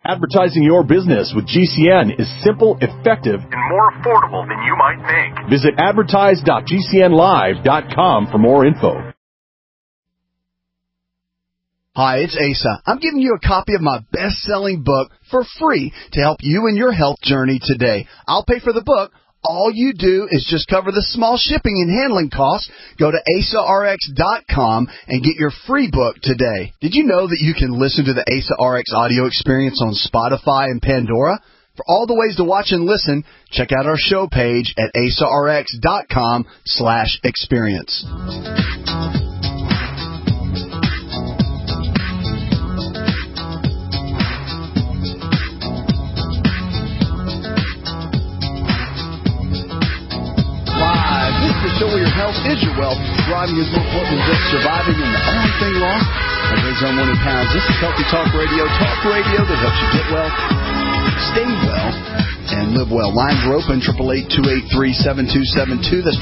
Advertising your business with GCN is simple, effective, and more affordable than you might think. Visit advertise.gcnlive.com for more info. Hi, it's Asa. I'm giving you a copy of my best-selling book for free to help you in your health journey today. I'll pay for the book. All you do is just cover the small shipping and handling costs. Go to AsaRx.com and get your free book today. Did you know that you can listen to the Asa RX audio experience on Spotify and Pandora? For all the ways to watch and listen, check out our show page at AsaRx.com/experience. Show where your health is your wealth. Thriving is more important than just surviving, and the only thing lost are those unwanted pounds. This is Healthy Talk Radio that helps you get well, stay well, and live well. Lines are open, 888-283-7272. That's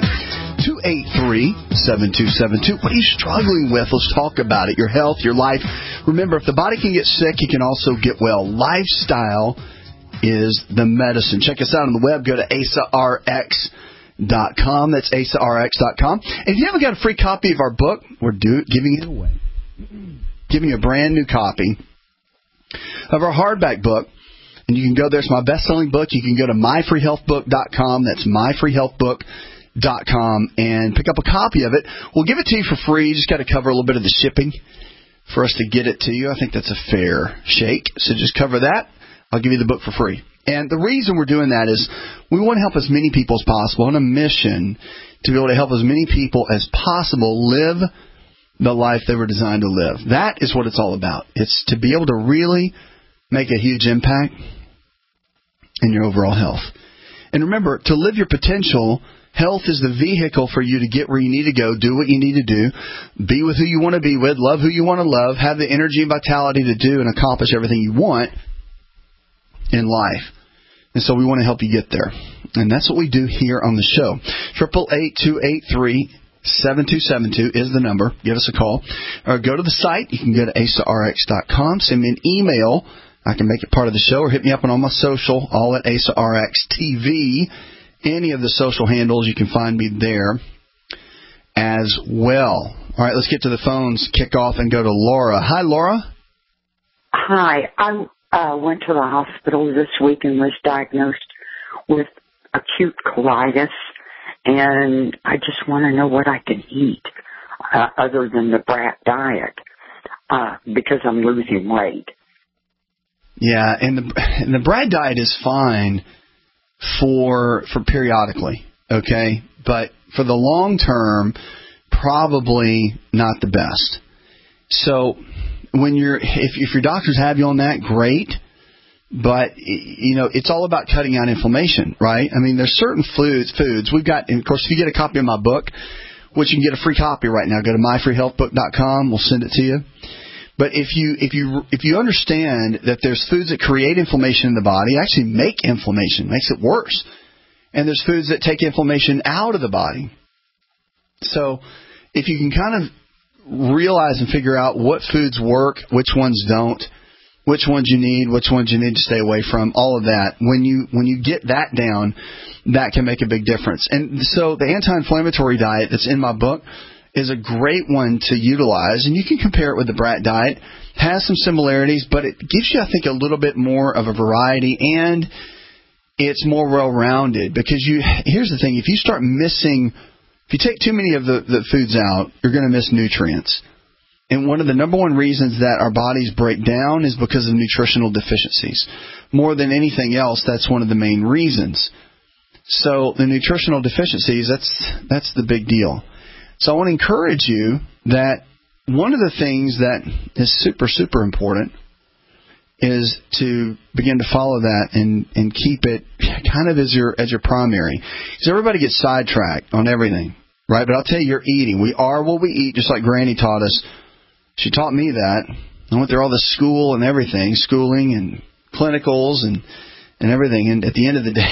888-283-7272. What are you struggling with? Let's talk about it. Your health, your life. Remember, if the body can get sick, it can also get well. Lifestyle is the medicine. Check us out on the web. Go to AsaRx.com. That's AsaRx.com. And if you haven't got a free copy of our book, we're giving it away. Giving you a brand new copy of our hardback book. And you can go there. It's my best-selling book. You can go to myfreehealthbook.com. That's myfreehealthbook.com and pick up a copy of it. We'll give it to you for free. You just got to cover a little bit of the shipping for us to get it to you. I think that's a fair shake. So just cover that. I'll give you the book for free. And the reason we're doing that is we want to help as many people as possible on a mission to be able to help as many people as possible live the life they were designed to live. That is what it's all about. It's to be able to really make a huge impact in your overall health. And remember, to live your potential, health is the vehicle for you to get where you need to go, do what you need to do, be with who you want to be with, love who you want to love, have the energy and vitality to do and accomplish everything you want in life. And so we want to help you get there. And that's what we do here on the show. 888-283-7272 is the number. Give us a call. Or go to the site. You can go to AsaRx.com. Send me an email. I can make it part of the show. Or hit me up on all my social, all at AsaRx TV. Any of the social handles, you can find me there as well. All right, let's get to the phones. Kick off and go to Laura. Hi, Laura. Hi. I went to the hospital this week and was diagnosed with acute colitis, and I just want to know what I can eat other than the brat diet because I'm losing weight. Yeah, and the brat diet is fine for periodically, okay? But for the long term, probably not the best. So when if your doctors have you on that, great. But, you know, it's all about cutting out inflammation, right? I mean, there's certain foods we've got. And of course, if you get a copy of my book, which you can get a free copy right now, go to myfreehealthbook.com. We'll send it to you. But if you understand that there's foods that create inflammation in the body, actually make inflammation, makes it worse. And there's foods that take inflammation out of the body. So if you can kind of realize and figure out what foods work, which ones don't, which ones you need to stay away from, all of that. When you get that down, that can make a big difference. And so the anti-inflammatory diet that's in my book is a great one to utilize, and you can compare it with the brat diet. It has some similarities, but it gives you, I think, a little bit more of a variety, and it's more well-rounded. Because here's the thing: if you take too many of the foods out, you're going to miss nutrients. And one of the number one reasons that our bodies break down is because of nutritional deficiencies. More than anything else, that's one of the main reasons. So the nutritional deficiencies, that's the big deal. So I want to encourage you that one of the things that is super, super important is to begin to follow that and keep it kind of as your primary. Because everybody gets sidetracked on everything, right? But I'll tell you, you're eating. We are what we eat, just like Granny taught us. She taught me that. I went through all the schooling and clinicals and everything. And at the end of the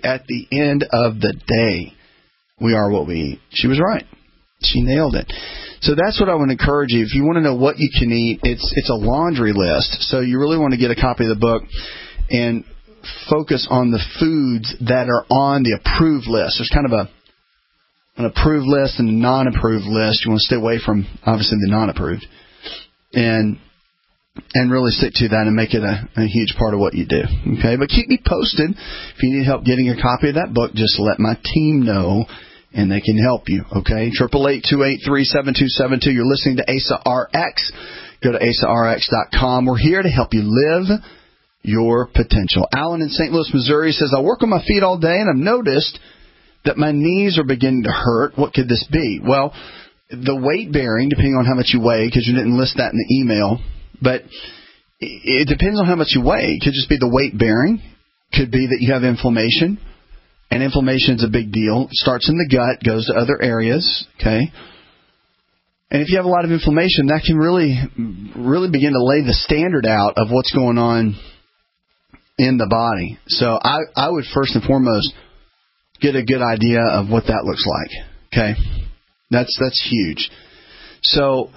day, we are what we eat. She was right. She nailed it. So that's what I would encourage you. If you want to know what you can eat, it's a laundry list. So you really want to get a copy of the book and focus on the foods that are on the approved list. There's kind of an approved list and a non-approved list. You want to stay away from, obviously, the non-approved. And really stick to that and make it a huge part of what you do. Okay, but keep me posted. If you need help getting a copy of that book, just let my team know, and they can help you. Okay, 888-283-7272. You're listening to Asa RX. Go to asarx.com. We're here to help you live your potential. Alan in St. Louis, Missouri says, I work on my feet all day, and I've noticed that my knees are beginning to hurt. What could this be? Well, the weight bearing, depending on how much you weigh, because you didn't list that in the email, but it depends on how much you weigh. It could just be the weight bearing. Could be that you have inflammation, and inflammation is a big deal. It starts in the gut, goes to other areas, okay? And if you have a lot of inflammation, that can really begin to lay the standard out of what's going on in the body. So I would first and foremost get a good idea of what that looks like, okay? That's huge. So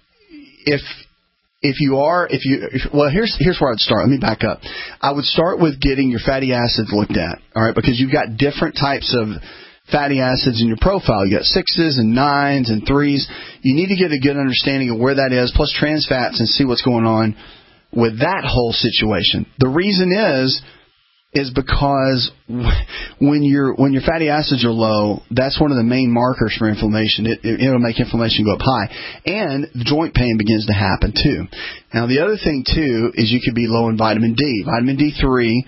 here's where I'd start. Let me back up. I would start with getting your fatty acids looked at, all right, because you've got different types of fatty acids in your profile. You got 6s and 9s and 3s. You need to get a good understanding of where that is, plus trans fats, and see what's going on with that whole situation. The reason is because when your fatty acids are low, that's one of the main markers for inflammation. It'll make inflammation go up high, and the joint pain begins to happen too. Now, the other thing too is you could be low in vitamin D. Vitamin D3,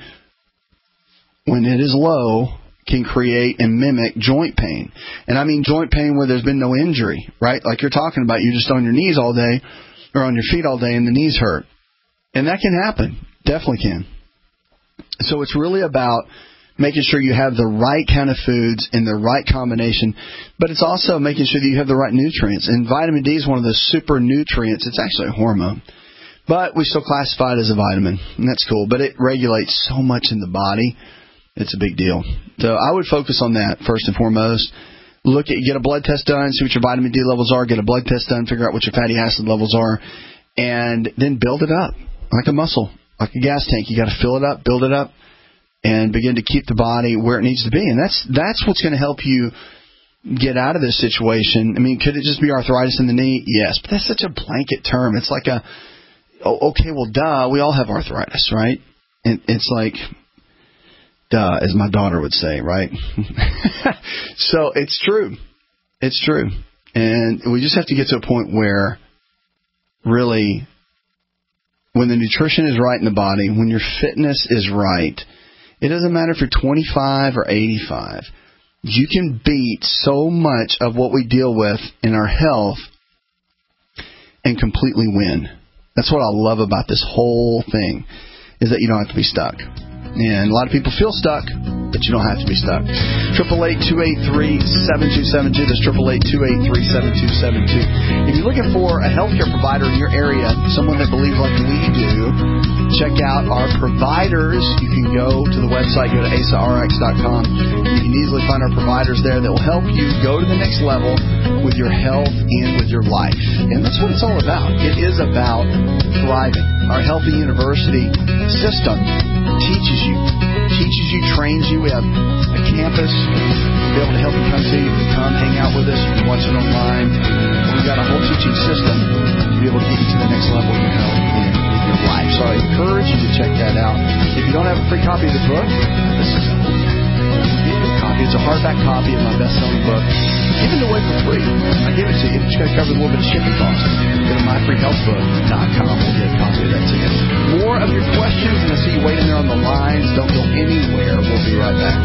when it is low, can create and mimic joint pain. And I mean joint pain where there's been no injury, right? Like you're talking about, you're just on your knees all day or on your feet all day and the knees hurt. And that can happen. Definitely can. So it's really about making sure you have the right kind of foods in the right combination, but it's also making sure that you have the right nutrients. And vitamin D is one of those super nutrients. It's actually a hormone, but we still classify it as a vitamin, and that's cool. But it regulates so much in the body. It's a big deal. So I would focus on that first and foremost. Get a blood test done, see what your vitamin D levels are, get a blood test done, figure out what your fatty acid levels are, and then build it up like a muscle, like a gas tank. You got to fill it up, build it up, and begin to keep the body where it needs to be. And that's what's going to help you get out of this situation. I mean, could it just be arthritis in the knee? Yes, but that's such a blanket term. It's like okay, well, duh, we all have arthritis, right? And it's like, duh, as my daughter would say, right? So it's true. It's true. And we just have to get to a point where really, when the nutrition is right in the body, when your fitness is right, it doesn't matter if you're 25 or 85. You can beat so much of what we deal with in our health and completely win. That's what I love about this whole thing, is that you don't have to be stuck. And a lot of people feel stuck, but you don't have to be stuck. 888-283-7272. That's 888-283-7272. If you're looking for a healthcare provider in your area, someone that believes like we do, check out our providers. You can go to the website, go to asarx.com. You can easily find our providers there that will help you go to the next level with your health and with your life. And that's what it's all about. It is about thriving. Our Healthy University system teaches you, trains you. We have a campus to be able to help you come see. You can come hang out with us. You can watch it online. We've got a whole teaching system to be able to get you to the next level of your health and with your life. So I encourage you to check that out. If you don't have a free copy of the book, this is a copy. It's a hardback copy of my best-selling book. Give it away for free. I give it to you. Just got to cover a little bit of shipping costs. Go to myfreehealthbook.com. We'll get a copy of that to you. More of your questions, and I see you waiting there on the lines. Don't go anywhere. We'll be right back.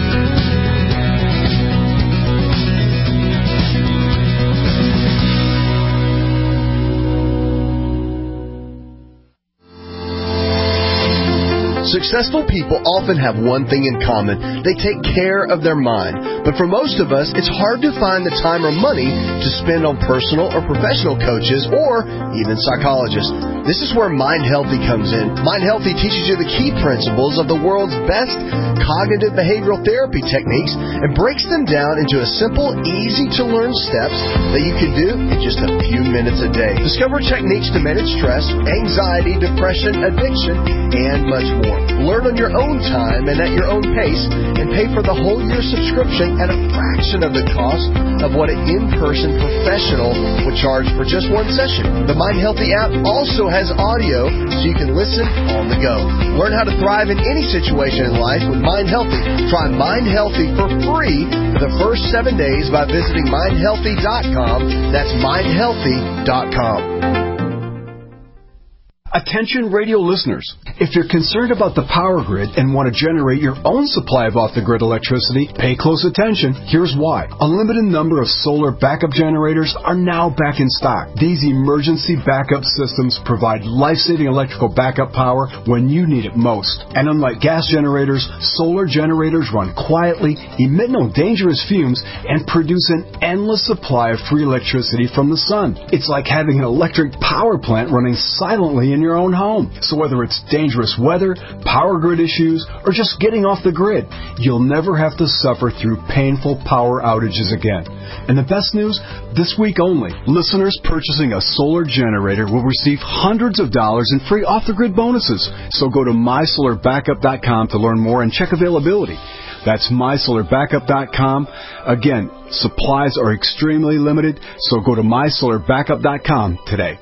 Successful people often have one thing in common. They take care of their mind. But for most of us, it's hard to find the time or money to spend on personal or professional coaches or even psychologists. This is where Mind Healthy comes in. Mind Healthy teaches you the key principles of the world's best cognitive behavioral therapy techniques and breaks them down into a simple, easy-to-learn steps that you can do in just a few minutes a day. Discover techniques to manage stress, anxiety, depression, addiction, and much more. Learn on your own time and at your own pace, and pay for the whole year subscription at a fraction of the cost of what an in-person professional would charge for just one session. The Mind Healthy app also has audio so you can listen on the go. Learn how to thrive in any situation in life with Mind Healthy. Try Mind Healthy for free for the first 7 days by visiting mindhealthy.com. That's mindhealthy.com. Attention radio listeners, if you're concerned about the power grid and want to generate your own supply of off-the-grid electricity, pay close attention. Here's why. A limited number of solar backup generators are now back in stock. These emergency backup systems provide life-saving electrical backup power when you need it most. And unlike gas generators, solar generators run quietly, emit no dangerous fumes, and produce an endless supply of free electricity from the sun. It's like having an electric power plant running silently in your own home. So whether it's dangerous weather, power grid issues, or just getting off the grid, you'll never have to suffer through painful power outages again. And the best news, this week only, listeners purchasing a solar generator will receive hundreds of dollars in free off-the-grid bonuses. So go to mysolarbackup.com to learn more and check availability. That's mysolarbackup.com. Again, supplies are extremely limited, so go to mysolarbackup.com today.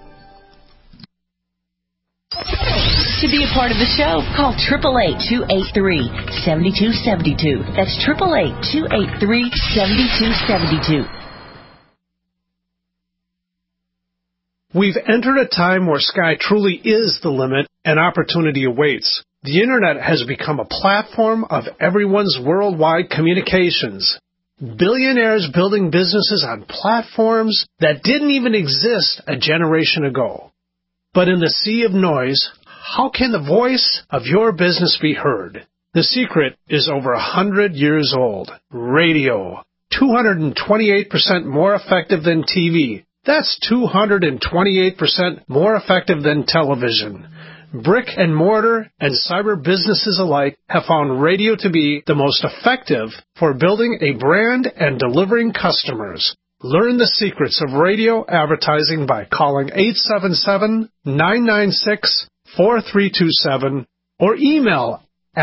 To be a part of the show, call 888-283-7272. That's 888-283-7272. We've entered a time where sky truly is the limit and opportunity awaits. The Internet has become a platform of everyone's worldwide communications. Billionaires building businesses on platforms that didn't even exist a generation ago. But in the sea of noise, how can the voice of your business be heard? The secret is over 100 years old. Radio. 228% more effective than TV. That's 228% more effective than television. Brick and mortar and cyber businesses alike have found radio to be the most effective for building a brand and delivering customers. Learn the secrets of radio advertising by calling 877-996-4327 or email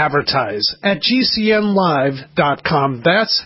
advertise@gcnlive.com. That's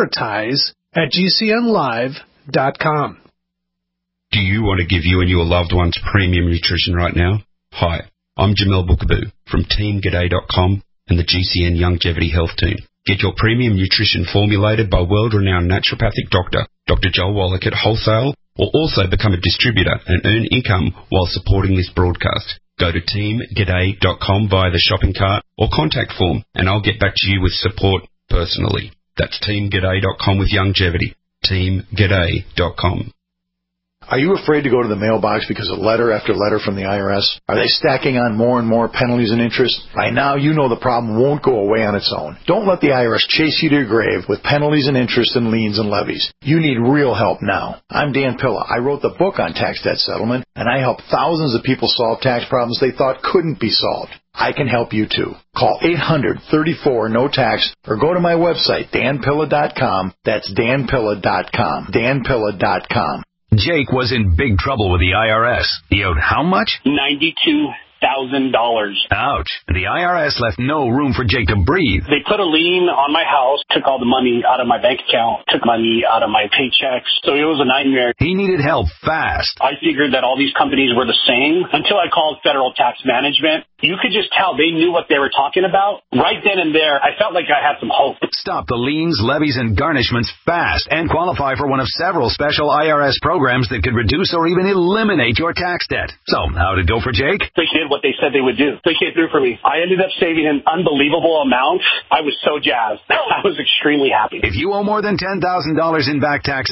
advertise@gcnlive.com. Do you want to give you and your loved ones premium nutrition right now? Hi, I'm Jamel Bookaboo from TeamGaday.com and the GCN Longevity Health Team. Get your premium nutrition formulated by world-renowned naturopathic doctor, Dr. Joel Wallach at wholesale, or also become a distributor and earn income while supporting this broadcast. Go to teamgaday.com via the shopping cart or contact form, and I'll get back to you with support personally. That's teamgaday.com with longevity. teamgaday.com. Are you afraid to go to the mailbox because of letter after letter from the IRS? Are they stacking on more and more penalties and interest? By now, you know the problem won't go away on its own. Don't let the IRS chase you to your grave with penalties and interest and liens and levies. You need real help now. I'm Dan Pilla. I wrote the book on tax debt settlement, and I help thousands of people solve tax problems they thought couldn't be solved. I can help you too. Call 800-34-NO-TAX or go to my website, danpilla.com. That's danpilla.com. danpilla.com. Jake was in big trouble with the IRS. He owed how much? $92,000. Ouch. The IRS left no room for Jake to breathe. They put a lien on my house, took all the money out of my bank account, took money out of my paychecks. So it was a nightmare. He needed help fast. I figured that all these companies were the same until I called Federal Tax Management. You could just tell they knew what they were talking about. Right then and there, I felt like I had some hope. Stop the liens, levies, and garnishments fast and qualify for one of several special IRS programs that could reduce or even eliminate your tax debt. So, how'd it go for Jake? They did what they said they would do. They came through for me. I ended up saving an unbelievable amount. I was so jazzed. I was extremely happy. If you owe more than $10,000 in back taxes,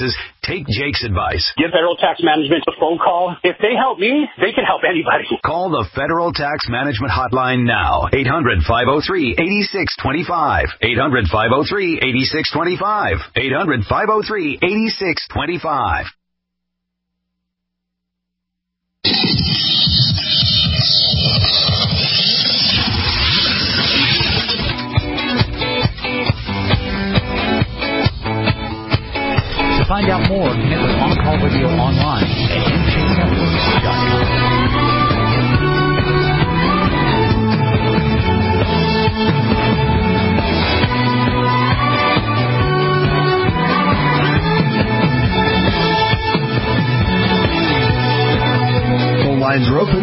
Take Jake's advice. Give Federal Tax Management a phone call. If they help me, they can help anybody. Call the Federal Tax Management Hotline now. 800-503-8625. 800-503-8625. 800-503-8625. To find out more, connect with On Call Radio online at mjnetworks.com. Phone lines are open,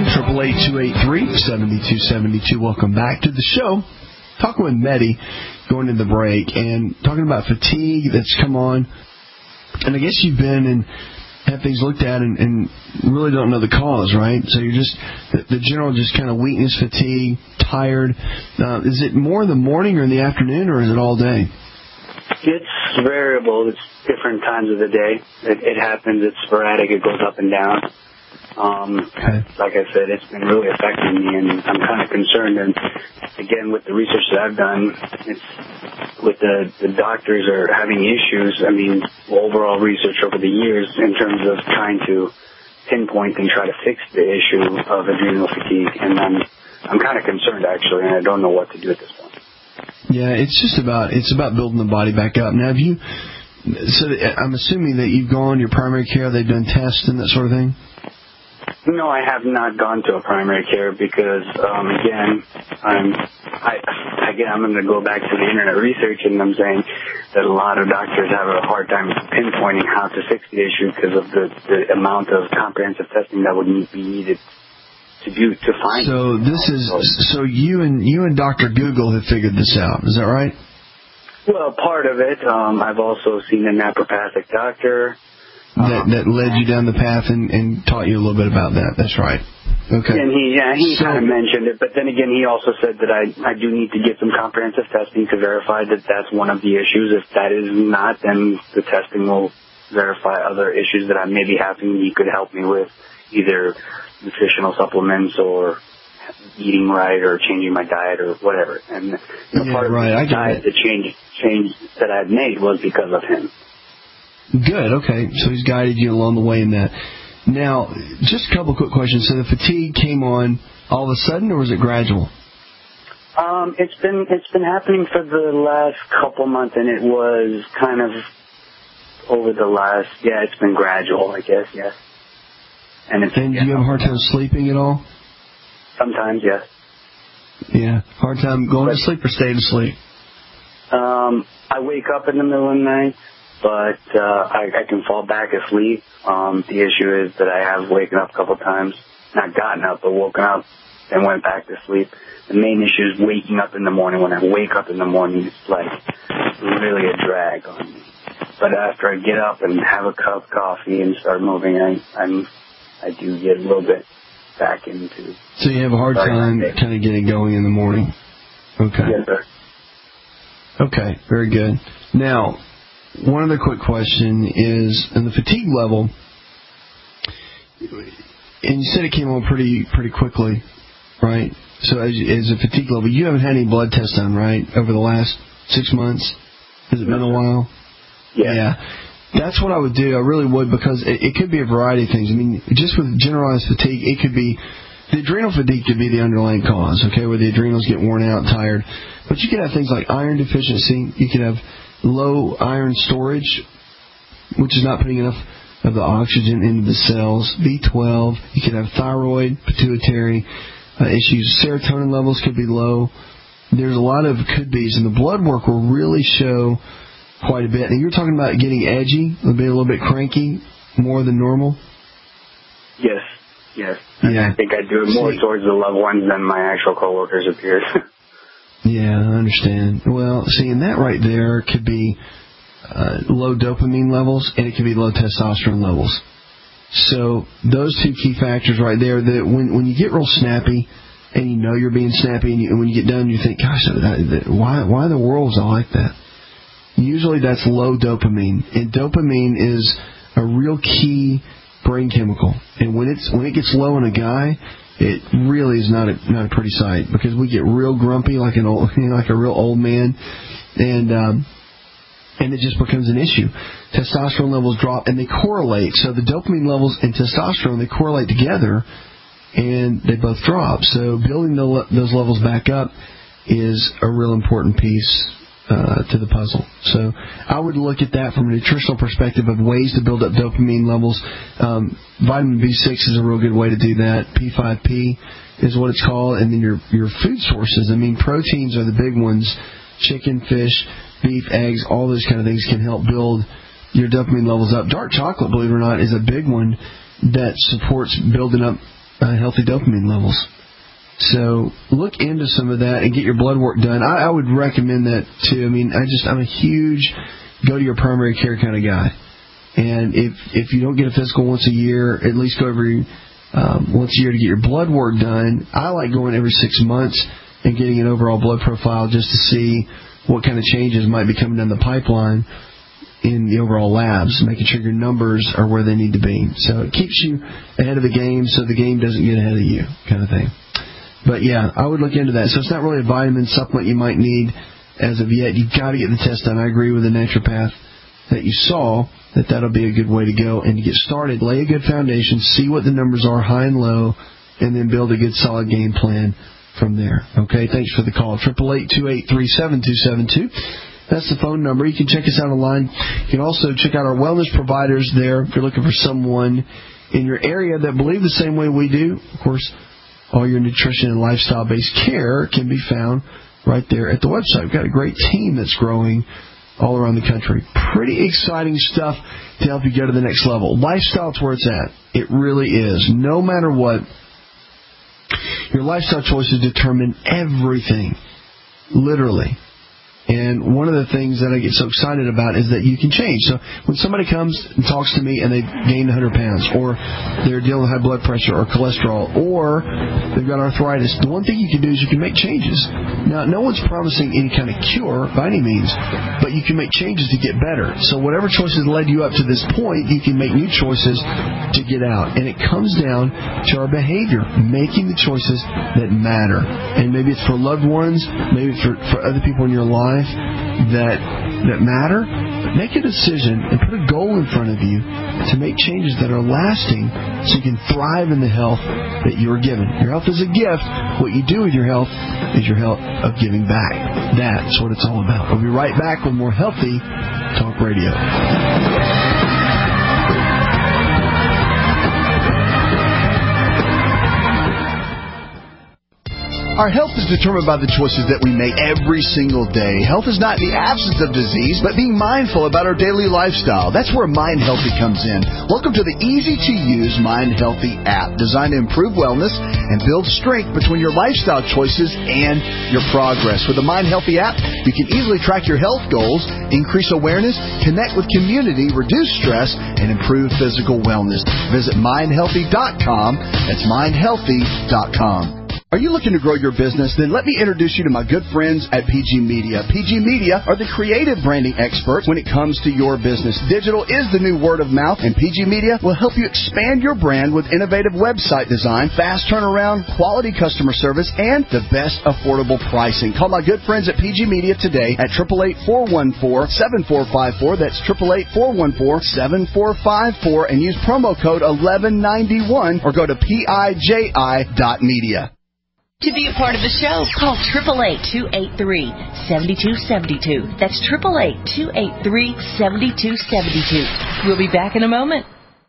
888-283-7272. Welcome back to the show. Talking with Mehdi, going to the break, and talking about fatigue that's come on. And I guess you've been and have things looked at and really don't know the cause, right? So you're just, the general just kind of weakness, fatigue, tired. Is it more in the morning or in the afternoon, or is it all day? It's variable. It's different times of the day. It happens. It's sporadic. It goes up and down. Like I said, it's been really affecting me, and I'm kind of concerned. And again, with the research that I've done, it's with the doctors are having issues. I mean, overall research over the years in terms of trying to pinpoint and try to fix the issue of adrenal fatigue. And I'm kind of concerned, actually, and I don't know what to do at this point. Yeah, it's about building the body back up. Now, so I'm assuming that you've gone to your primary care, they've done tests and that sort of thing? No, I have not gone to a primary care because, again, I'm going to go back to the internet research, and I'm saying that a lot of doctors have a hard time pinpointing how to fix the issue because of the amount of comprehensive testing that would be needed to find. So you and Dr. Google have figured this out. Is that right? Well, part of it. I've also seen a naturopathic doctor. That led you down the path and taught you a little bit about that. That's right. Okay. And he kind of mentioned it, but then again, he also said that I do need to get some comprehensive testing to verify that that's one of the issues. If that is not, then the testing will verify other issues that I may be having. He could help me with either nutritional supplements or eating right or changing my diet or whatever. And part of the diet, the change that I've made was because of him. Good, okay. So he's guided you along the way in that. Now, just a couple of quick questions. So the fatigue came on all of a sudden, or was it gradual? It's been happening for the last couple months, and it was kind of over the last, it's been gradual, I guess, yes. And do you have a hard time sleeping at all? Sometimes, yes. Yeah, hard time going to sleep or staying asleep? I wake up in the middle of the night. But I can fall back asleep. The issue is that I have waken up a couple times, not gotten up, but woken up and went back to sleep. The main issue is waking up in the morning. When I wake up in the morning, it's like really a drag on me. But after I get up and have a cup of coffee and start moving, I do get a little bit back into. So you have a hard time kind of getting going in the morning. Okay. Yes, sir. Okay, very good. Now, one other quick question is, in the fatigue level, and you said it came on pretty quickly, right? So as a fatigue level, you haven't had any blood tests done, right, over the last 6 months? Has it been a while? Yeah. That's what I would do. I really would, because it could be a variety of things. I mean, just with generalized fatigue, it could be, the adrenal fatigue could be the underlying cause, okay, where the adrenals get worn out, tired. But you could have things like iron deficiency. You could have low iron storage, which is not putting enough of the oxygen into the cells. B12. You could have thyroid, pituitary issues. Serotonin levels could be low. There's a lot of could-bes, and the blood work will really show quite a bit. And you were talking about getting edgy, a little bit cranky, more than normal? Yes. Yeah. I think I do it more towards the loved ones than my actual coworkers appeared. Yeah, I understand. Well, seeing that right there could be low dopamine levels, and it could be low testosterone levels. So those two key factors right there, that when you get real snappy, and you know you're being snappy, and when you get done, you think, gosh, why in the world was I like that? Usually that's low dopamine, and dopamine is a real key brain chemical. And when it gets low in a guy, it really is not a pretty sight, because we get real grumpy like a real old man, and it just becomes an issue. Testosterone levels drop, and they correlate. So the dopamine levels and testosterone, they correlate together, and they both drop. So building those levels back up is a real important piece to the puzzle. So I would look at that from a nutritional perspective of ways to build up dopamine levels. Vitamin B6 is a real good way to do that. P5P is what it's called. And then your food sources. I mean, proteins are the big ones. Chicken, fish, beef, eggs, all those kind of things can help build your dopamine levels up. Dark chocolate, believe it or not, is a big one that supports building up healthy dopamine levels. So look into some of that and get your blood work done. I would recommend that too. I mean, I'm a huge go to your primary care kind of guy. And if you don't get a physical once a year, at least go every once a year to get your blood work done. I like going every 6 months and getting an overall blood profile just to see what kind of changes might be coming down the pipeline in the overall labs, making sure your numbers are where they need to be. So it keeps you ahead of the game so the game doesn't get ahead of you, kind of thing. But yeah, I would look into that. So it's not really a vitamin supplement you might need as of yet. You've got to get the test done. I agree with the naturopath that you saw, that'll be a good way to go. And to get started, lay a good foundation, see what the numbers are, high and low, and then build a good solid game plan from there. Okay, thanks for the call. 888-283-7272. That's the phone number. You can check us out online. You can also check out our wellness providers there if you're looking for someone in your area that believe the same way we do. Of course, all your nutrition and lifestyle-based care can be found right there at the website. We've got a great team that's growing all around the country. Pretty exciting stuff to help you go to the next level. Lifestyle is where it's at. It really is. No matter what, your lifestyle choices determine everything, literally. And one of the things that I get so excited about is that you can change. So when somebody comes and talks to me and they've gained 100 pounds, or they're dealing with high blood pressure or cholesterol, or they've got arthritis, the one thing you can do is you can make changes. Now, no one's promising any kind of cure by any means, but you can make changes to get better. So whatever choices led you up to this point, you can make new choices to get out. And it comes down to our behavior, making the choices that matter. And maybe it's for loved ones, maybe it's for other people in your life that matter. Make a decision and put a goal in front of you to make changes that are lasting so you can thrive in the health that you are given. Your health is a gift. What you do with your health is your health of giving back. That's what it's all about. We'll be right back with more Healthy Talk Radio. Our health is determined by the choices that we make every single day. Health is not the absence of disease, but being mindful about our daily lifestyle. That's where Mind Healthy comes in. Welcome to the easy-to-use Mind Healthy app, designed to improve wellness and build strength between your lifestyle choices and your progress. With the Mind Healthy app, you can easily track your health goals, increase awareness, connect with community, reduce stress, and improve physical wellness. Visit mindhealthy.com. That's mindhealthy.com. Are you looking to grow your business? Then let me introduce you to my good friends at PG Media. PG Media are the creative branding experts when it comes to your business. Digital is the new word of mouth, and PG Media will help you expand your brand with innovative website design, fast turnaround, quality customer service, and the best affordable pricing. Call my good friends at PG Media today at 888-414-7454. That's 888-414-7454, and use promo code 1191 or go to PIJI.media. To be a part of the show, call 888-283-7272. That's 888-283-7272. We'll be back in a moment.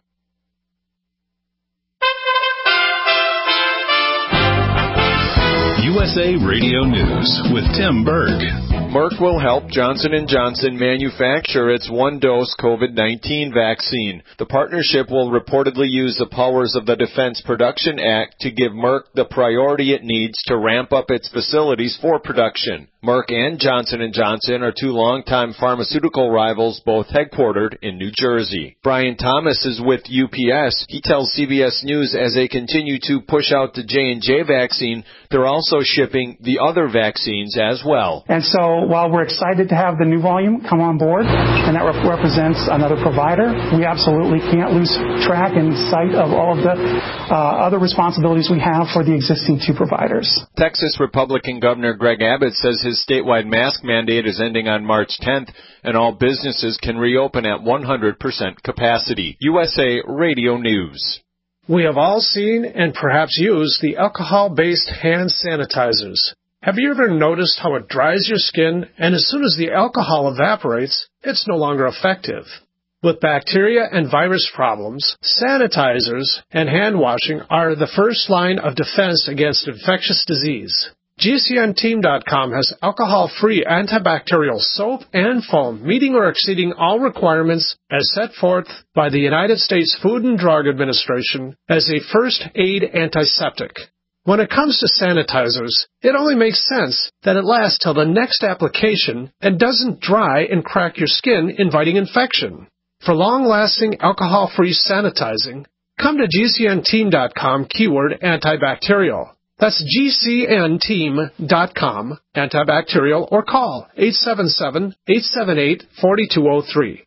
USA Radio News with Tim Berg. Merck will help Johnson & Johnson manufacture its one-dose COVID-19 vaccine. The partnership will reportedly use the powers of the Defense Production Act to give Merck the priority it needs to ramp up its facilities for production. Merck and Johnson & Johnson are two longtime pharmaceutical rivals, both headquartered in New Jersey. Brian Thomas is with UPS. He tells CBS News as they continue to push out the J&J vaccine, they're also shipping the other vaccines as well. And so while we're excited to have the new volume come on board, and that represents another provider, we absolutely can't lose track and sight of all of the other responsibilities we have for the existing two providers. Texas Republican Governor Greg Abbott says his statewide mask mandate is ending on March 10th, and all businesses can reopen at 100% capacity. USA Radio News. We have all seen and perhaps used the alcohol-based hand sanitizers. Have you ever noticed how it dries your skin, and as soon as the alcohol evaporates, it's no longer effective? With bacteria and virus problems, sanitizers and hand washing are the first line of defense against infectious disease. GCNteam.com has alcohol-free antibacterial soap and foam meeting or exceeding all requirements as set forth by the United States Food and Drug Administration as a first aid antiseptic. When it comes to sanitizers, it only makes sense that it lasts till the next application and doesn't dry and crack your skin, inviting infection. For long-lasting alcohol-free sanitizing, come to GCNteam.com keyword antibacterial. That's GCNteam.com, antibacterial, or call 877-878-4203.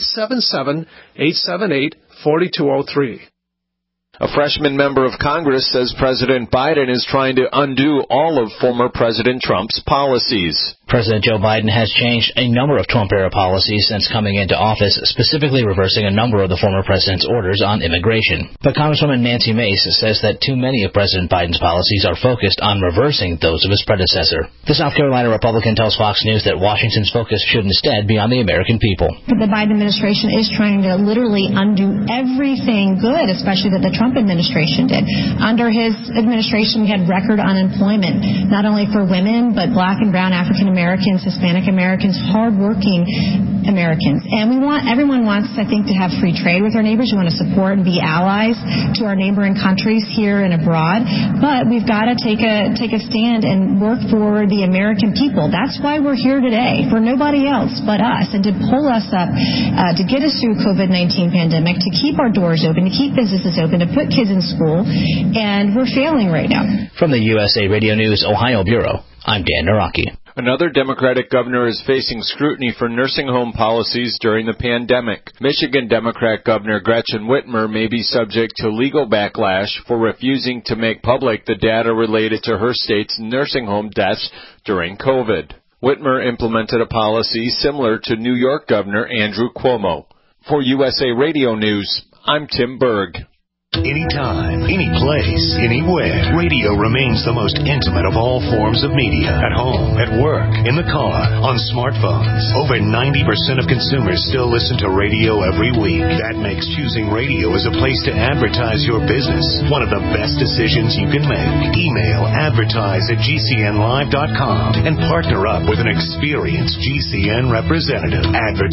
877-878-4203. A freshman member of Congress says President Biden is trying to undo all of former President Trump's policies. President Joe Biden has changed a number of Trump-era policies since coming into office, specifically reversing a number of the former president's orders on immigration. But Congresswoman Nancy Mace says that too many of President Biden's policies are focused on reversing those of his predecessor. The South Carolina Republican tells Fox News that Washington's focus should instead be on the American people. The Biden administration is trying to literally undo everything good, especially that the Trump administration did. Under his administration, we had record unemployment, not only for women, but black and brown African Americans, Hispanic Americans, hardworking Americans. And everyone wants, I think, to have free trade with our neighbors. We want to support and be allies to our neighboring countries here and abroad. But we've got to take a stand and work for the American people. That's why we're here today, for nobody else but us, and to pull us up, to get us through COVID-19 pandemic, to keep our doors open, to keep businesses open, to put kids in school. And we're failing right now. From the USA Radio News Ohio Bureau, I'm Dan Naraki. Another Democratic governor is facing scrutiny for nursing home policies during the pandemic. Michigan Democrat Governor Gretchen Whitmer may be subject to legal backlash for refusing to make public the data related to her state's nursing home deaths during COVID. Whitmer implemented a policy similar to New York Governor Andrew Cuomo. For USA Radio News, I'm Tim Berg. Anytime, any place, anywhere, radio remains the most intimate of all forms of media. At home, at work, in the car, on smartphones. Over 90% of consumers still listen to radio every week. That makes choosing radio as a place to advertise your business one of the best decisions you can make. Email advertise@gcnlive.com and partner up with an experienced GCN representative.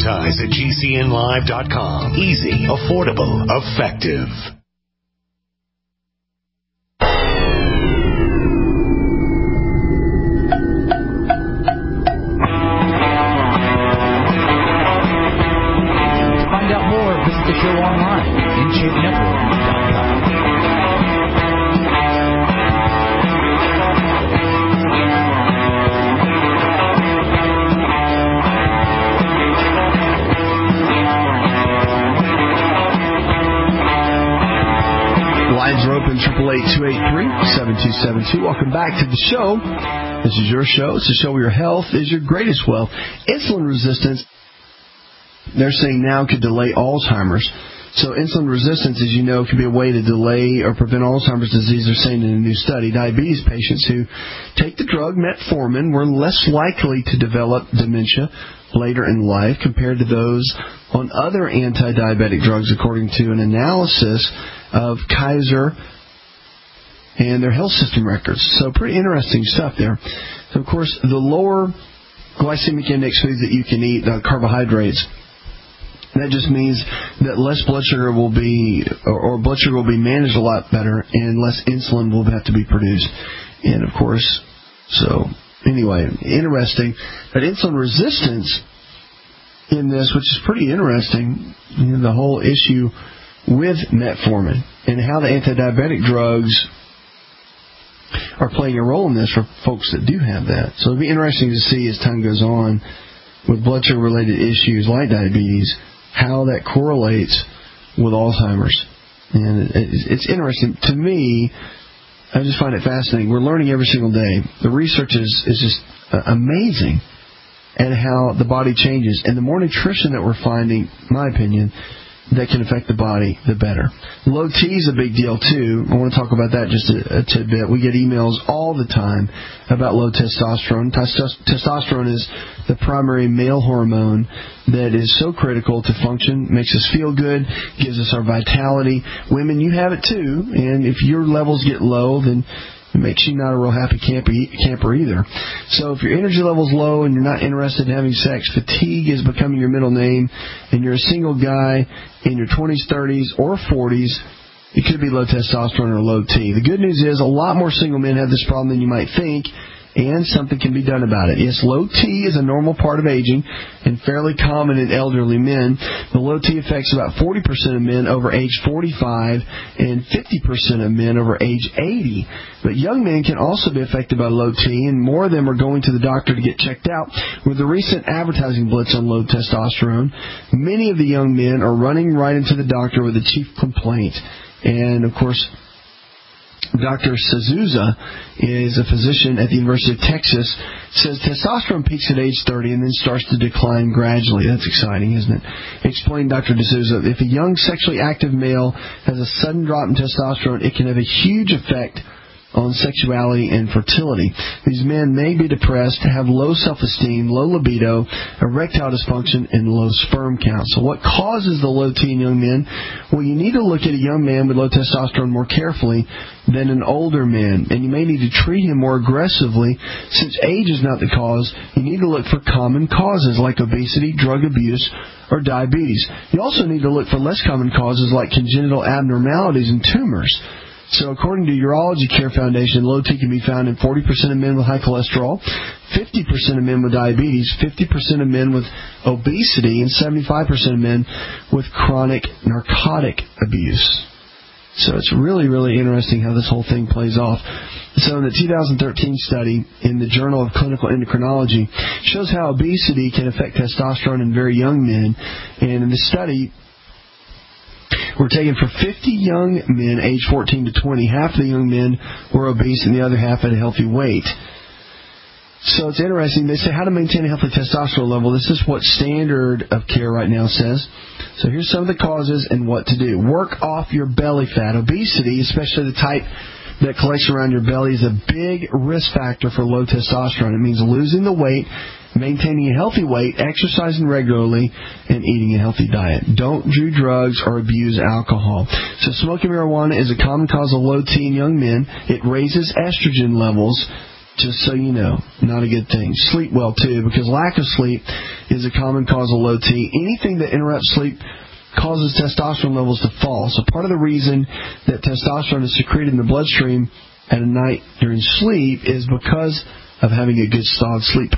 Advertise@gcnlive.com. Easy, affordable, effective. The show online, InShapeNetwork.com. Lines are open, 888-283-7272. Welcome back to the show. This is your show. It's a show where your health is your greatest wealth. Insulin resistance, they're saying now could delay Alzheimer's. So insulin resistance, as you know, can be a way to delay or prevent Alzheimer's disease. They're saying in a new study, diabetes patients who take the drug metformin were less likely to develop dementia later in life compared to those on other anti-diabetic drugs, according to an analysis of Kaiser and their health system records. So pretty interesting stuff there. So, of course, the lower glycemic index foods that you can eat, carbohydrates, that just means that less blood sugar will be, or blood sugar will be managed a lot better, and less insulin will have to be produced. And, of course, so anyway, interesting. But insulin resistance in this, which is pretty interesting, the whole issue with metformin and how the anti-diabetic drugs are playing a role in this for folks that do have that. So it'll be interesting to see as time goes on with blood sugar related issues like diabetes, how that correlates with Alzheimer's. And it's interesting. To me, I just find it fascinating. We're learning every single day. The research is just amazing at how the body changes. And the more nutrition that we're finding, in my opinion, that can affect the body, the better. Low T is a big deal, too. I want to talk about that just a tidbit. We get emails all the time about low testosterone. Testosterone is the primary male hormone that is so critical to function, makes us feel good, gives us our vitality. Women, you have it, too. And if your levels get low, then it makes you not a real happy camper either. So if your energy level's low and you're not interested in having sex, fatigue is becoming your middle name, and you're a single guy in your 20s, 30s, or 40s, it could be low testosterone or low T. The good news is a lot more single men have this problem than you might think, and something can be done about it. Yes, low T is a normal part of aging and fairly common in elderly men. The low T affects about 40% of men over age 45 and 50% of men over age 80. But young men can also be affected by low T, and more of them are going to the doctor to get checked out. With the recent advertising blitz on low testosterone, many of the young men are running right into the doctor with a chief complaint. And, of course, Dr. Souza is a physician at the University of Texas, says testosterone peaks at age 30 and then starts to decline gradually. That's exciting, isn't it? Explained Dr. D'Souza, if a young sexually active male has a sudden drop in testosterone, it can have a huge effect on sexuality and fertility. These men may be depressed, have low self-esteem, low libido, erectile dysfunction, and low sperm count. So what causes the low T in young men? Well, you need to look at a young man with low testosterone more carefully than an older man, and you may need to treat him more aggressively. Since age is not the cause, you need to look for common causes like obesity, drug abuse, or diabetes. You also need to look for less common causes like congenital abnormalities and tumors. So according to Urology Care Foundation, low T can be found in 40% of men with high cholesterol, 50% of men with diabetes, 50% of men with obesity, and 75% of men with chronic narcotic abuse. So it's really, really interesting how this whole thing plays off. So in the 2013 study in the Journal of Clinical Endocrinology shows how obesity can affect testosterone in very young men. And in the study, were taken for 50 young men aged 14 to 20. Half of the young men were obese and the other half had a healthy weight. So it's interesting. They say how to maintain a healthy testosterone level. This is what standard of care right now says. So here's some of the causes and what to do. Work off your belly fat. Obesity, especially the type that collects around your belly, is a big risk factor for low testosterone. It means losing the weight, maintaining a healthy weight, exercising regularly, and eating a healthy diet. Don't do drugs or abuse alcohol. So smoking marijuana is a common cause of low T in young men. It raises estrogen levels, just so you know. Not a good thing. Sleep well, too, because lack of sleep is a common cause of low T. Anything that interrupts sleep causes testosterone levels to fall. So part of the reason that testosterone is secreted in the bloodstream at a night during sleep is because of having a good solid sleep.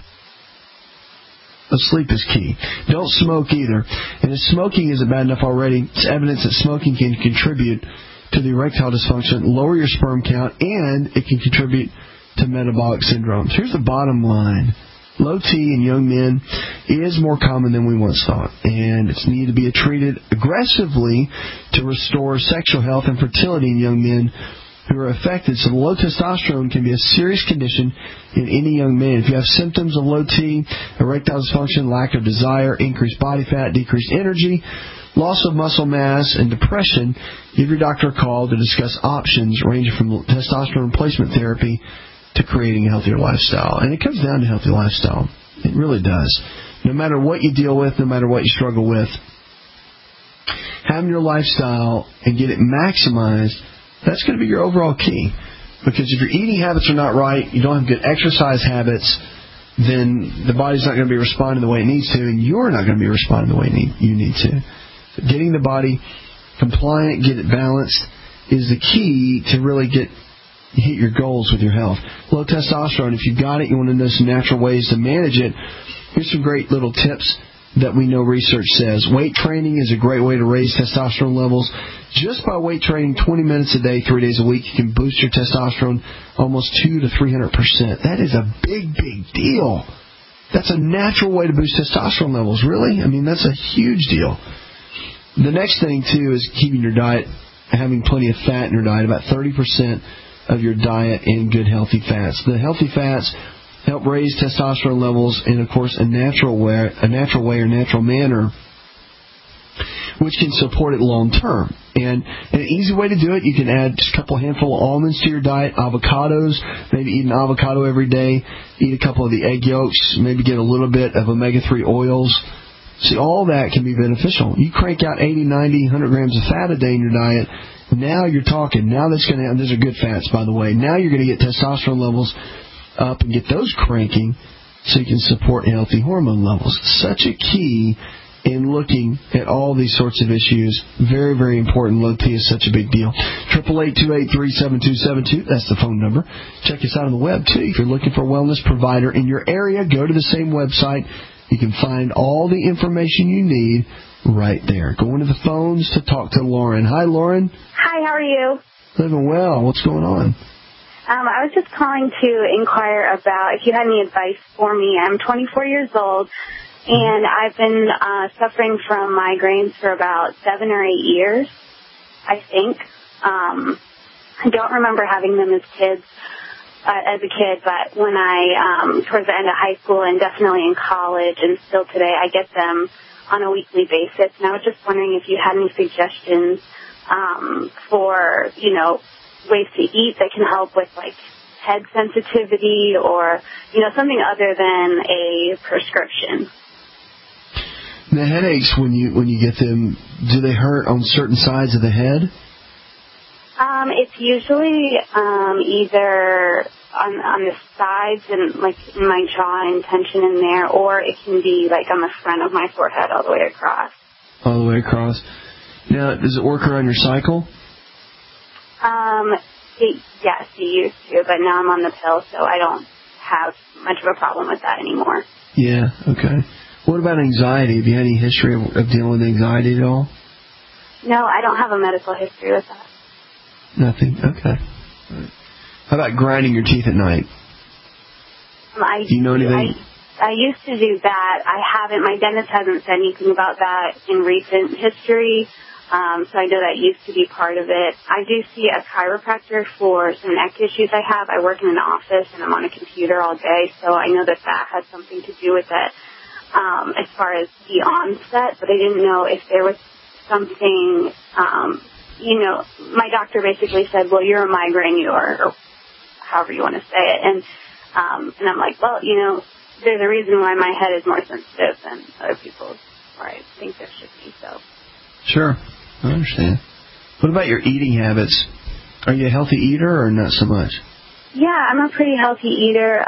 Sleep is key. Don't smoke either. And if smoking isn't bad enough already, it's evidence that smoking can contribute to the erectile dysfunction, lower your sperm count, and it can contribute to metabolic syndromes. Here's the bottom line. Low T in young men is more common than we once thought, and it's needed to be treated aggressively to restore sexual health and fertility in young men who are affected. So low testosterone can be a serious condition in any young man. If you have symptoms of low T, erectile dysfunction, lack of desire, increased body fat, decreased energy, loss of muscle mass, and depression, give your doctor a call to discuss options ranging from testosterone replacement therapy to creating a healthier lifestyle. And it comes down to healthy lifestyle. It really does. No matter what you deal with, no matter what you struggle with, having your lifestyle and get it maximized, that's going to be your overall key. Because if your eating habits are not right, you don't have good exercise habits, then the body's not going to be responding the way it needs to, and you're not going to be responding the way you need to. So getting the body compliant, get it balanced, is the key to really get you hit your goals with your health. Low testosterone, if you've got it, you want to know some natural ways to manage it. Here's some great little tips that we know research says. Weight training is a great way to raise testosterone levels. Just by weight training 20 minutes a day, 3 days a week, you can boost your testosterone almost 200 to 300%. That is a big, big deal. That's a natural way to boost testosterone levels, really? I mean, that's a huge deal. The next thing, too, is keeping your diet, having plenty of fat in your diet, about 30% of your diet in good, healthy fats. The healthy fats help raise testosterone levels in, of course, a natural way or natural manner, which can support it long term. And an easy way to do it, you can add just a couple handful of almonds to your diet, avocados, maybe eat an avocado every day, eat a couple of the egg yolks, maybe get a little bit of omega-3 oils. See, all that can be beneficial. You crank out 80, 90, 100 grams of fat a day in your diet, now you're talking. Now that's going to, those are good fats, by the way. Now you're going to get testosterone levels up and get those cranking so you can support healthy hormone levels. Such a key in looking at all these sorts of issues. Very, very important. Low T is such a big deal. 888-283-7272. That's the phone number. Check us out on the web, too. If you're looking for a wellness provider in your area, go to the same website. You can find all the information you need right there. Go into the phones to talk to Lauren. Hi, Lauren. Hi, how are you? Living well. What's going on? I was just calling to inquire about if you had any advice for me. I'm 24 years old, and I've been suffering from migraines for about 7 or 8 years, I think. I don't remember having them as a kid, but when I, towards the end of high school and definitely in college and still today, I get them on a weekly basis. And I was just wondering if you had any suggestions for, ways to eat that can help with, like, head sensitivity or, something other than a prescription. The headaches, when you get them, do they hurt on certain sides of the head? It's usually either on the sides and, like, in my jaw and tension in there, or it can be, like, on the front of my forehead all the way across. All the way across. Now, does it work around your cycle? Yes, it used to, but now I'm on the pill, so I don't have much of a problem with that anymore. Yeah, okay. What about anxiety? Have you had any history of dealing with anxiety at all? No, I don't have a medical history with that. Nothing? Okay. Right. How about grinding your teeth at night? Do you know anything? I used to do that. I haven't. My dentist hasn't said anything about that in recent history. So I know that used to be part of it. I do see a chiropractor for some neck issues I have. I work in an office and I'm on a computer all day, so I know that has something to do with it as far as the onset, but I didn't know if there was something, my doctor basically said, well, you're a migraine, or however you want to say it. And I'm like, well, there's a reason why my head is more sensitive than other people's, or I think there should be, so. Sure. I understand. What about your eating habits? Are you a healthy eater or not so much? Yeah, I'm a pretty healthy eater.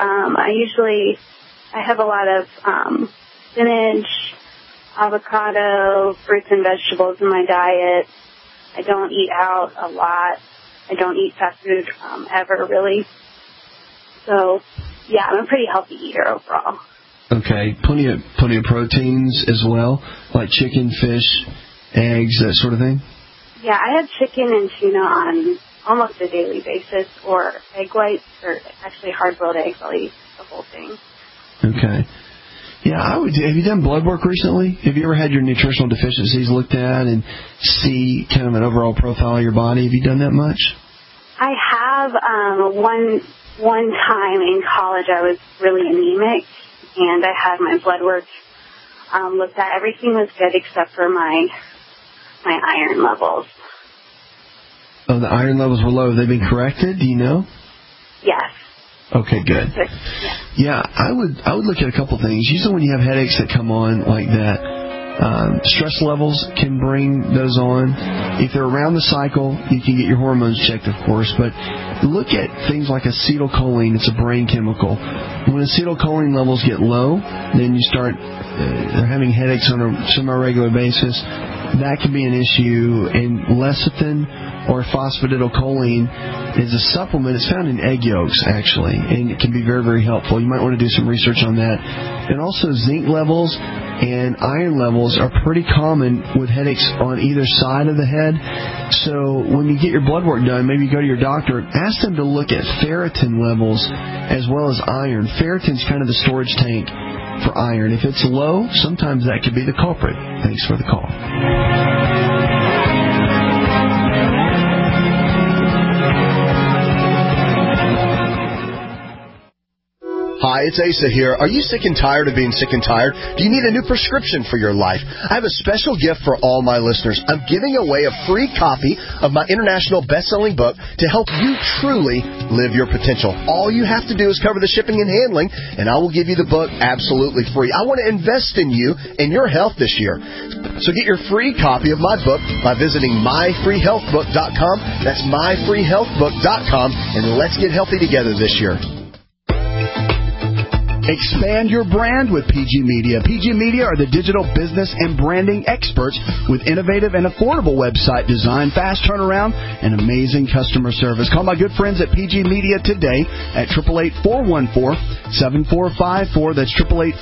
I have a lot of spinach, avocado, fruits and vegetables in my diet. I don't eat out a lot. I don't eat fast food ever, really. So, yeah, I'm a pretty healthy eater overall. Okay. Plenty of proteins as well, like chicken, fish, eggs, that sort of thing? Yeah, I have chicken and tuna on almost a daily basis, or egg whites, or actually hard-boiled eggs. I'll eat the whole thing. Okay. Yeah, have you done blood work recently? Have you ever had your nutritional deficiencies looked at and see kind of an overall profile of your body? Have you done that much? I have. One time in college I was really anemic, and I had my blood work looked at. Everything was good except for my iron levels. Oh, the iron levels were low. Have they been corrected? Do you know? Yes. Okay, good. Yeah, I would look at a couple things. Usually when you have headaches that come on like that, stress levels can bring those on. If they're around the cycle, you can get your hormones checked, of course, but look at things like acetylcholine. It's a brain chemical. When acetylcholine levels get low, then you start they're having headaches on a semi-regular basis. That can be an issue. And lecithin or phosphatidylcholine is a supplement. It's found in egg yolks, actually, and it can be very, very helpful. You might want to do some research on that. And also zinc levels and iron levels are pretty common with headaches on either side of the head. So when you get your blood work done, maybe you go to your doctor, ask them to look at ferritin levels as well as iron. Ferritin's kind of the storage tank for iron. If it's low, sometimes that could be the culprit. Thanks for the call. Hi, it's Asa here. Are you sick and tired of being sick and tired? Do you need a new prescription for your life? I have a special gift for all my listeners. I'm giving away a free copy of my international best-selling book to help you truly live your potential. All you have to do is cover the shipping and handling, and I will give you the book absolutely free. I want to invest in you and your health this year. So get your free copy of my book by visiting myfreehealthbook.com. That's myfreehealthbook.com, and let's get healthy together this year. Expand your brand with PG Media. PG Media are the digital business and branding experts with innovative and affordable website design, fast turnaround, and amazing customer service. Call my good friends at PG Media today at 888-414-7454. That's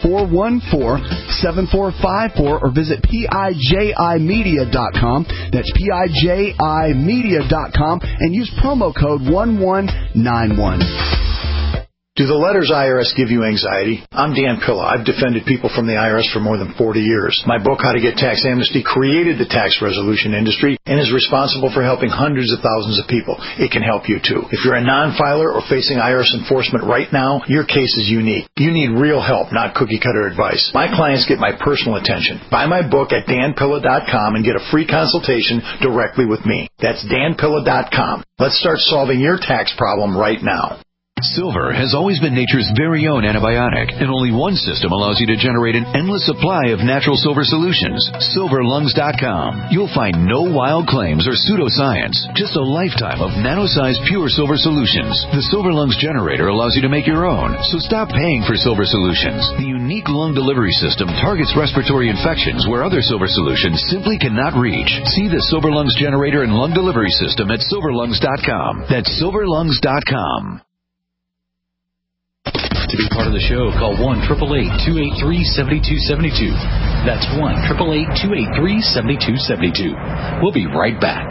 888-414-7454, or visit PIJImedia.com. That's PIJImedia.com, and use promo code 1191. Do the letters IRS give you anxiety? I'm Dan Pilla. I've defended people from the IRS for more than 40 years. My book, How to Get Tax Amnesty, created the tax resolution industry and is responsible for helping hundreds of thousands of people. It can help you, too. If you're a non-filer or facing IRS enforcement right now, your case is unique. You need real help, not cookie-cutter advice. My clients get my personal attention. Buy my book at danpilla.com and get a free consultation directly with me. That's danpilla.com. Let's start solving your tax problem right now. Silver has always been nature's very own antibiotic, and only one system allows you to generate an endless supply of natural silver solutions. SilverLungs.com. You'll find no wild claims or pseudoscience, just a lifetime of nano-sized pure silver solutions. The Silver Lungs generator allows you to make your own, so stop paying for silver solutions. The unique lung delivery system targets respiratory infections where other silver solutions simply cannot reach. See the Silver Lungs generator and lung delivery system at SilverLungs.com. That's SilverLungs.com. To be part of the show, call 1-888-283-7272. That's 1-888-283-7272. We'll be right back.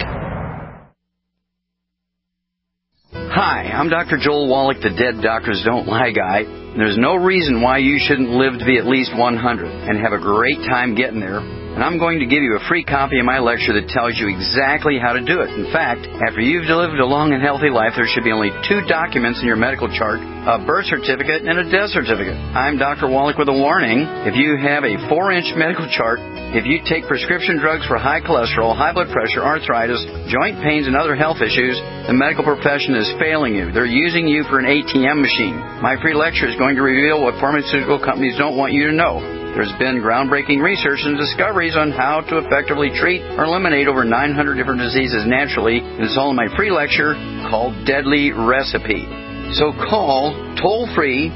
Hi, I'm Dr. Joel Wallach, the Dead Doctors Don't Lie guy. There's no reason why you shouldn't live to be at least 100 and have a great time getting there. And I'm going to give you a free copy of my lecture that tells you exactly how to do it. In fact, after you've lived a long and healthy life, there should be only 2 documents in your medical chart, a birth certificate and a death certificate. I'm Dr. Wallach with a warning. If you have a 4-inch medical chart, if you take prescription drugs for high cholesterol, high blood pressure, arthritis, joint pains, and other health issues, the medical profession is failing you. They're using you for an ATM machine. My free lecture is going to reveal what pharmaceutical companies don't want you to know. There's been groundbreaking research and discoveries on how to effectively treat or eliminate over 900 different diseases naturally. And it's all in my free lecture called Deadly Recipe. So call toll-free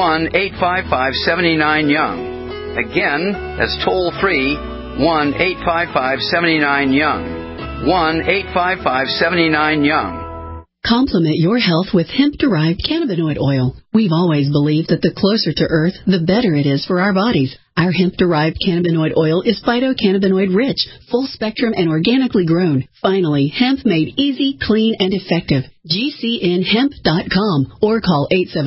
1-855-79-YOUNG. Again, that's toll-free 1-855-79-YOUNG. 1-855-79-YOUNG. Complement your health with hemp-derived cannabinoid oil. We've always believed that the closer to Earth, the better it is for our bodies. Our hemp-derived cannabinoid oil is phytocannabinoid-rich, full-spectrum, and organically grown. Finally, hemp made easy, clean, and effective. GCNhemp.com or call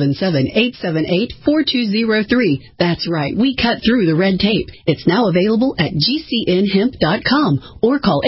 877-878-4203. That's right, we cut through the red tape. It's now available at GCNhemp.com or call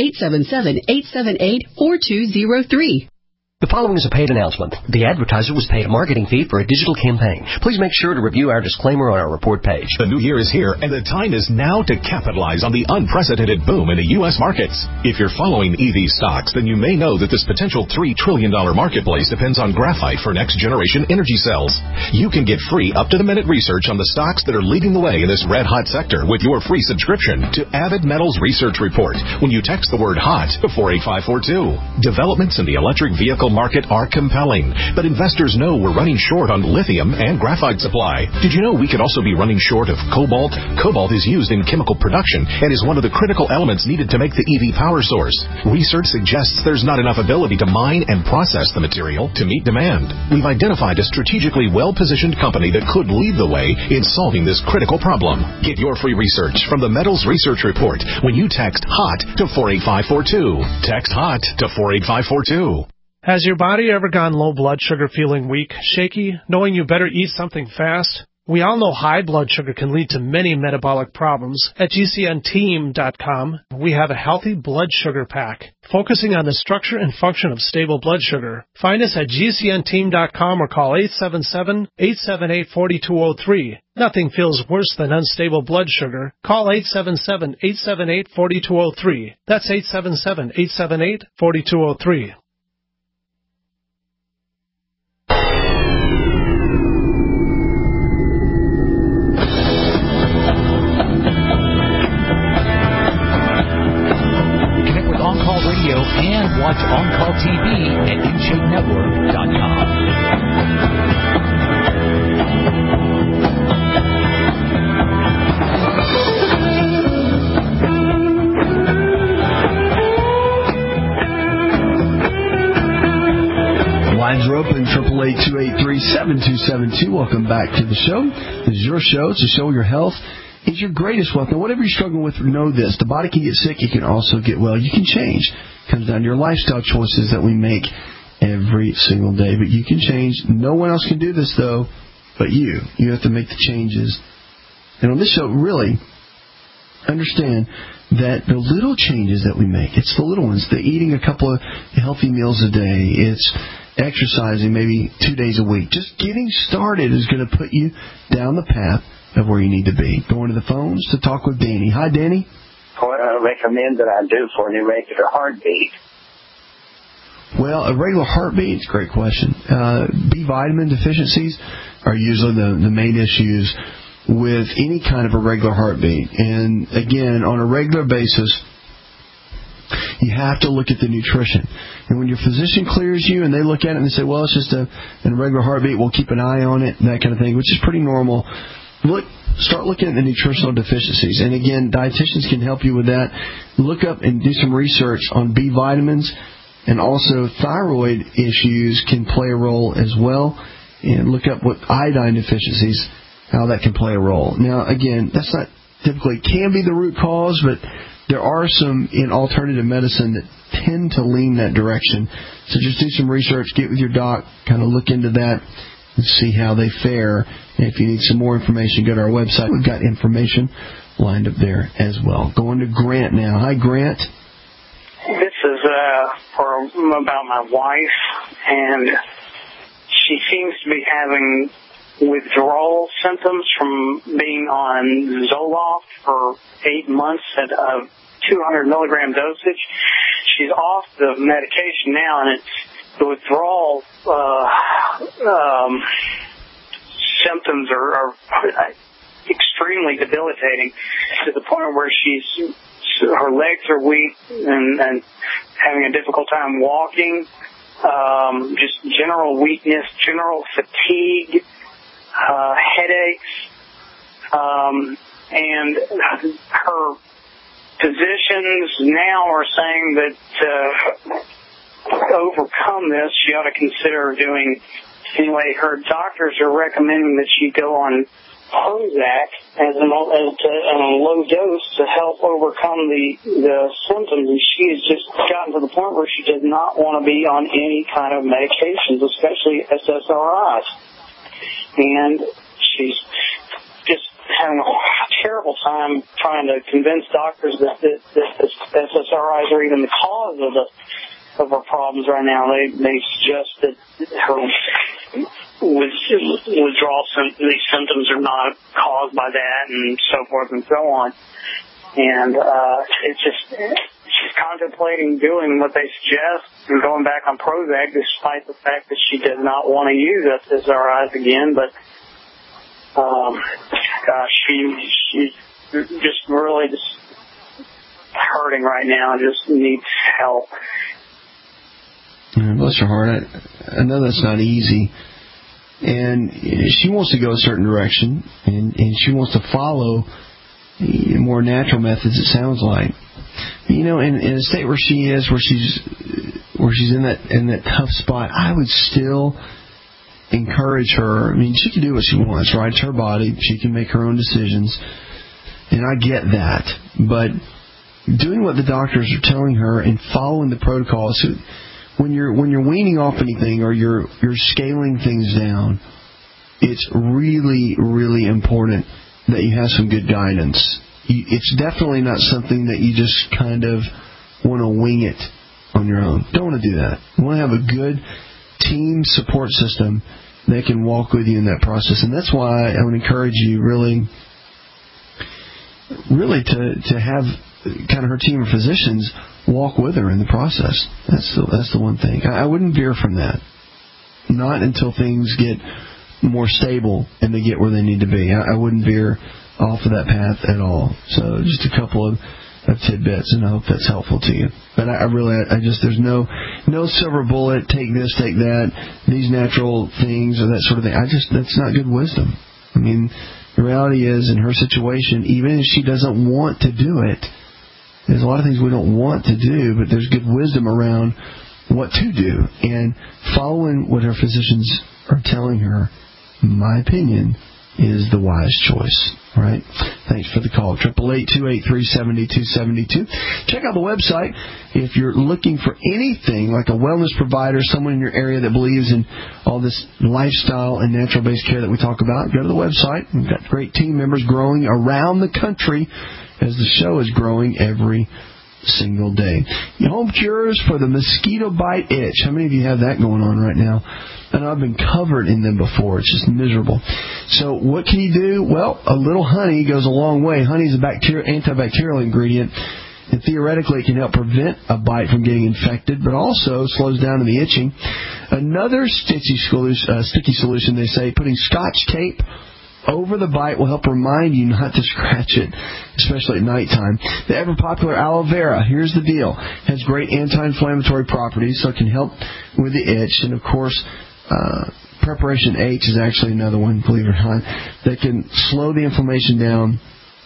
877-878-4203. The following is a paid announcement. The advertiser was paid a marketing fee for a digital campaign. Please make sure to review our disclaimer on our report page. The new year is here, and the time is now to capitalize on the unprecedented boom in the U.S. markets. If you're following EV stocks, then you may know that this potential $3 trillion marketplace depends on graphite for next-generation energy cells. You can get free up-to-the-minute research on the stocks that are leading the way in this red-hot sector with your free subscription to Avid Metals Research Report when you text the word HOT to 48542. Developments in the electric vehicle nickel market are compelling, but investors know we're running short on lithium and graphite supply. Did you know we could also be running short of cobalt? Cobalt is used in chemical production and is one of the critical elements needed to make the EV power source. Research suggests there's not enough ability to mine and process the material to meet demand. We've identified a strategically well-positioned company that could lead the way in solving this critical problem. Get your free research from the Metals Research Report when you text HOT to 48542. Text HOT to 48542. Has your body ever gone low blood sugar, feeling weak, shaky, knowing you better eat something fast? We all know high blood sugar can lead to many metabolic problems. At GCNteam.com, we have a healthy blood sugar pack, focusing on the structure and function of stable blood sugar. Find us at GCNteam.com or call 877-878-4203. Nothing feels worse than unstable blood sugar. Call 877-878-4203. That's 877-878-4203. And watch On Call TV at InShapeNetwork.com. Lines are open, 888-283-7272. Welcome back to the show. This is your show. It's a show where your health is your greatest wealth. Now, whatever you're struggling with, know this. The body can get sick. It can also get well. You can change. It comes down to your lifestyle choices that we make every single day. But you can change. No one else can do this, though, but you. You have to make the changes. And on this show, really, understand that the little changes that we make, it's the little ones. The eating a couple of healthy meals a day. It's exercising maybe 2 days a week. Just getting started is going to put you down the path of where you need to be. Going to the phones to talk with Danny. Hi, Danny. What I recommend that I do for an irregular heartbeat? Well, a regular heartbeat, it's a great question. B vitamin deficiencies are usually the main issues with any kind of irregular heartbeat. And again, on a regular basis, you have to look at the nutrition. And when your physician clears you and they look at it and they say, well, it's just an irregular heartbeat, we'll keep an eye on it, that kind of thing, which is pretty normal. Start looking at the nutritional deficiencies. And again, dietitians can help you with that. Look up and do some research on B vitamins, and also thyroid issues can play a role as well. And look up what iodine deficiencies, how that can play a role. Now, again, that's not typically can be the root cause, but there are some in alternative medicine that tend to lean that direction. So just do some research, get with your doc, kind of look into that, and see how they fare. And if you need some more information, go to our website. We've got information lined up there as well. Going to Grant now. Hi, Grant. This is about my wife, and she seems to be having withdrawal symptoms from being on Zoloft for 8 months at a 200 milligram dosage. She's off the medication now, and the withdrawal symptoms are extremely debilitating to the point where her legs are weak and having a difficult time walking, just general weakness, general fatigue, headaches, and her physicians now are saying that to overcome this, she ought to consider doing, anyway, her doctors are recommending that she go on Prozac as a low dose to help overcome the symptoms, and she has just gotten to the point where she does not want to be on any kind of medications, especially SSRIs. And she's just having a terrible time trying to convince doctors that SSRIs are even the cause of her problems right now. They suggest that her withdrawal these symptoms are not caused by that, and so forth and so on. And it's just she's contemplating doing what they suggest and going back on Prozac, despite the fact that she does not want to use SSRIs again. But she's just really just hurting right now and just needs help. Bless her heart. I know that's not easy. And she wants to go a certain direction, and she wants to follow more natural methods, it sounds like. In a state where she is, where she's in that tough spot, I would still encourage her. I mean, she can do what she wants, right? It's her body. She can make her own decisions. And I get that. But doing what the doctors are telling her and following the protocols, when you're weaning off anything or you're scaling things down, it's really, really important that you have some good guidance. It's definitely not something that you just kind of want to wing it on your own. Don't want to do that. You want to have a good team support system that can walk with you in that process. And that's why I would encourage you really to have kind of her team of physicians walk with her in the process. That's the one thing. I wouldn't veer from that. Not until things get more stable and they get where they need to be. I wouldn't veer off of that path at all. So just a couple of tidbits, and I hope that's helpful to you. But there's no silver bullet, take this, take that, these natural things or that sort of thing. That's not good wisdom. I mean, the reality is, in her situation, even if she doesn't want to do it, there's a lot of things we don't want to do, but there's good wisdom around what to do. And following what her physicians are telling her, in my opinion, is the wise choice. All right? Thanks for the call. 888-283-7272. Check out the website. If you're looking for anything like a wellness provider, someone in your area that believes in all this lifestyle and natural-based care that we talk about, go to the website. We've got great team members growing around the country as the show is growing every single day. Home cures for the mosquito bite itch. How many of you have that going on right now? And I've been covered in them before. It's just miserable. So what can you do? Well, a little honey goes a long way. Honey is a antibacterial ingredient, and theoretically it can help prevent a bite from getting infected, but also slows down the itching. Another sticky solution, they say, putting Scotch tape over the bite will help remind you not to scratch it, especially at nighttime. The ever-popular aloe vera, here's the deal, has great anti-inflammatory properties, so it can help with the itch. And, of course, Preparation H is actually another one, believe it or not, that can slow the inflammation down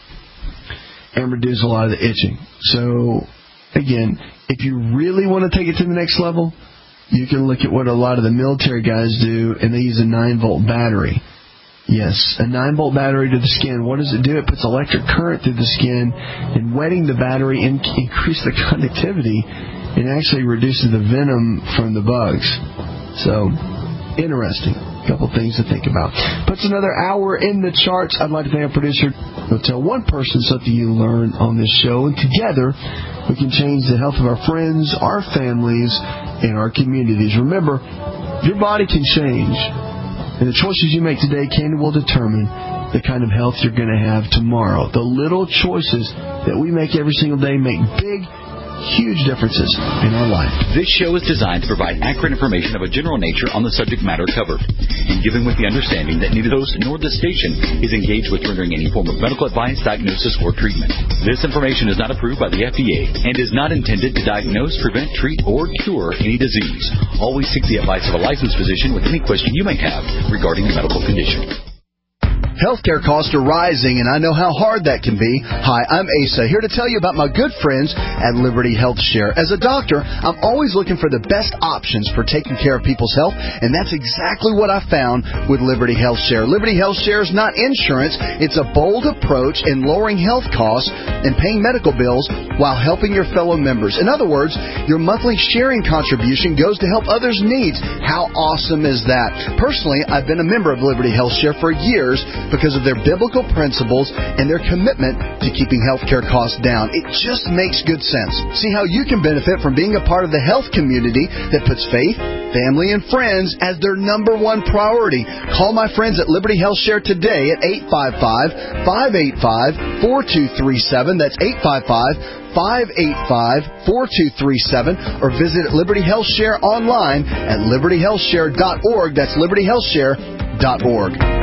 and reduce a lot of the itching. So, again, if you really want to take it to the next level, you can look at what a lot of the military guys do, and they use a 9-volt battery. Yes, a 9-volt battery to the skin. What does it do? It puts electric current through the skin, and wetting the battery increases the conductivity and actually reduces the venom from the bugs. So, interesting. A couple things to think about. Puts another hour in the charts. I'd like to thank our producer. He'll tell one person something you learn on this show, and together we can change the health of our friends, our families, and our communities. Remember, your body can change. And the choices you make today will determine the kind of health you're going to have tomorrow. The little choices that we make every single day make big, huge differences in our life. This show is designed to provide accurate information of a general nature on the subject matter covered, and given with the understanding that neither host nor the station is engaged with rendering any form of medical advice, diagnosis, or treatment. This information is not approved by the FDA and is not intended to diagnose, prevent, treat, or cure any disease. Always seek the advice of a licensed physician with any question you may have regarding a medical condition. Healthcare costs are rising, and I know how hard that can be. Hi, I'm Asa, here to tell you about my good friends at Liberty Health Share. As a doctor, I'm always looking for the best options for taking care of people's health, and that's exactly what I found with Liberty Health Share. Liberty Health Share is not insurance. It's a bold approach in lowering health costs and paying medical bills while helping your fellow members. In other words, your monthly sharing contribution goes to help others' needs. How awesome is that? Personally, I've been a member of Liberty Health Share for years because of their biblical principles and their commitment to keeping healthcare costs down. It just makes good sense. See how you can benefit from being a part of the health community that puts faith, family, and friends as their number one priority. Call my friends at Liberty Health Share today at 855-585-4237. That's 855-585-4237, or visit Liberty Health Share online at libertyhealthshare.org. That's libertyhealthshare.org.